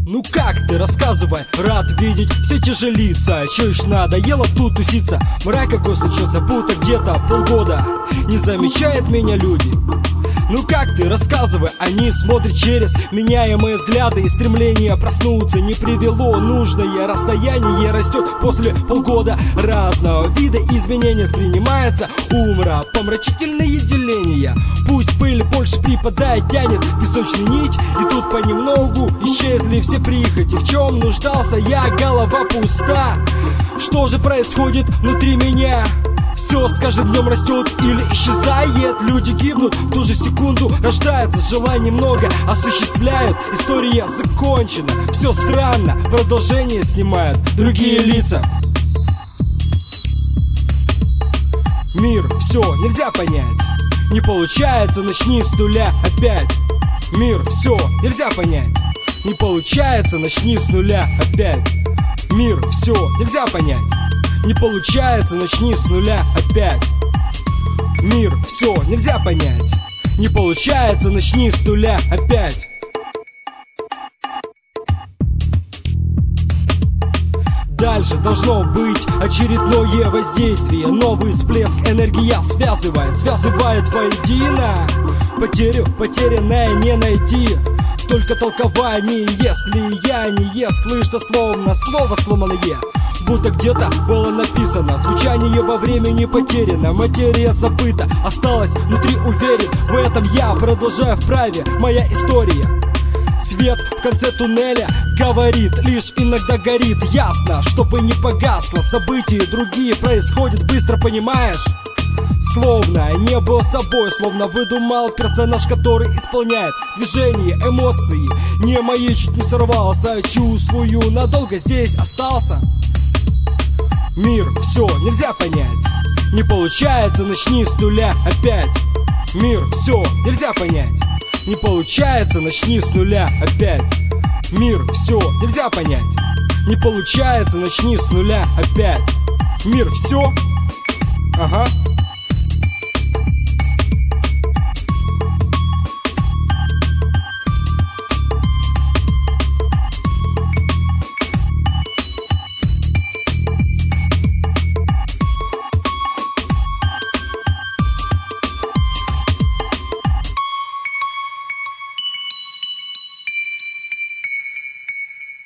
Ну как ты, рассказывай, рад видеть все те же лица. Чё ж надоело тут туситься? Мрак какой случился, будто где-то полгода не замечают меня люди. Ну как ты, рассказывай, они смотрят через меняемые взгляды, и стремление проснуться не привело нужное расстояние. Растет после полгода разного вида изменения, воспринимается умопомрачительные деления. Пусть пыль больше припадает, тянет песочную нить, и тут понемногу исчезли все прихоти. В чем нуждался я, голова пуста. Что же происходит внутри меня? Все с каждым днем растет или исчезает. Люди гибнут, в ту же секунду рождается желание много, осуществляют. История закончена, все странно, продолжение снимают другие лица. Мир, все, нельзя понять. Не получается, начни с нуля опять. Мир, все, нельзя понять. Не получается, начни с нуля опять. Мир, все, нельзя понять. Не получается, начни с нуля опять. Мир, все, нельзя понять. Не получается, начни с нуля опять. Дальше должно быть очередное воздействие. Новый всплеск, энергия связывает воедино. Потерю потерянное не найти, только толкование. Если я не слышно, словно слово сломанное, будто где-то было написано. Звучание во времени потеряно, материя забыта, осталась внутри, уверен в этом я. Продолжаю вправе, моя история. Свет в конце туннеля говорит, лишь иногда горит. Ясно, чтобы не погасло. События другие происходят быстро, понимаешь? Словно не был собой, словно выдумал персонаж, который исполняет движения, эмоции. Не мои, чуть не сорвался, чувствую, надолго здесь остался. Мир, все, нельзя понять. Не получается, начни с нуля опять. Мир, все, нельзя понять. Не получается, начни с нуля опять. Мир, все, нельзя понять. Не получается, начни с нуля опять. Мир, все. Ага.